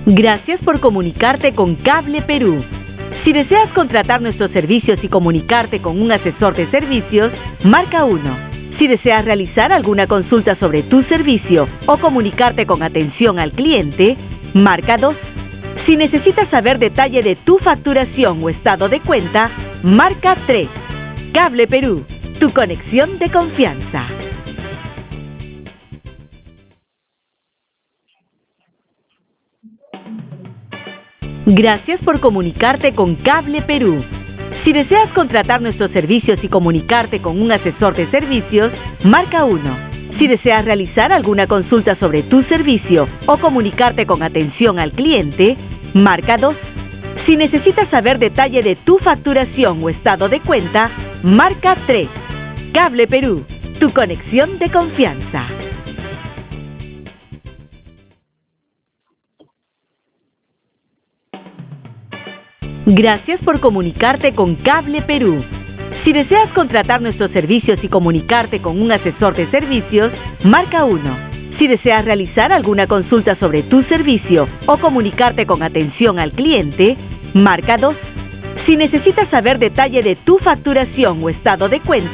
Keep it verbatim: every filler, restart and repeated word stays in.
Gracias por comunicarte con Cable Perú. Si deseas contratar nuestros servicios y comunicarte con un asesor de servicios, marca uno. Si deseas realizar alguna consulta sobre tu servicio o comunicarte con atención al cliente, marca dos. Si necesitas saber detalle de tu facturación o estado de cuenta, marca tres. Cable Perú, tu conexión de confianza. Gracias por comunicarte con Cable Perú. Si deseas contratar nuestros servicios y comunicarte con un asesor de servicios, marca uno. Si deseas realizar alguna consulta sobre tu servicio o comunicarte con atención al cliente, marca dos. Si necesitas saber detalle de tu facturación o estado de cuenta, marca tres. Cable Perú, tu conexión de confianza. Gracias por comunicarte con Cable Perú. Si deseas contratar nuestros servicios y comunicarte con un asesor de servicios, marca uno. Si deseas realizar alguna consulta sobre tu servicio o comunicarte con atención al cliente, marca dos. Si necesitas saber detalle de tu facturación o estado de cuenta,